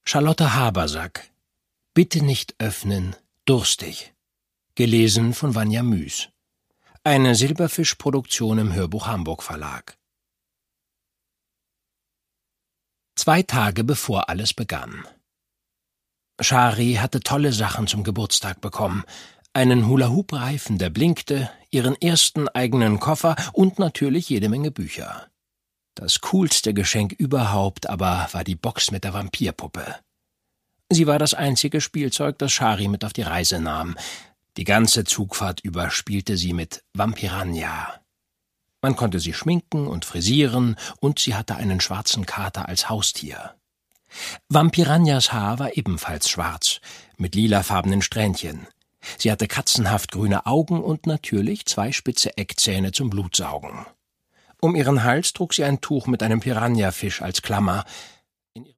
Charlotte Habersack. Bitte nicht öffnen, durstig. Gelesen von Vanja Müs. Eine Silberfisch-Produktion im Hörbuch Hamburg Verlag. 2 Tage bevor alles begann. Shari hatte tolle Sachen zum Geburtstag bekommen. Einen Hula-Hoop-Reifen, der blinkte, ihren ersten eigenen Koffer und natürlich jede Menge Bücher. Das coolste Geschenk überhaupt aber war die Box mit der Vampirpuppe. Sie war das einzige Spielzeug, das Shari mit auf die Reise nahm. Die ganze Zugfahrt über spielte sie mit Vampiranja. Man konnte sie schminken und frisieren, und sie hatte einen schwarzen Kater als Haustier. Vampiranjas Haar war ebenfalls schwarz, mit lilafarbenen Strähnchen. Sie hatte katzenhaft grüne Augen und natürlich 2 spitze Eckzähne zum Blutsaugen. Um ihren Hals trug sie ein Tuch mit einem Piranhafisch als Klammer.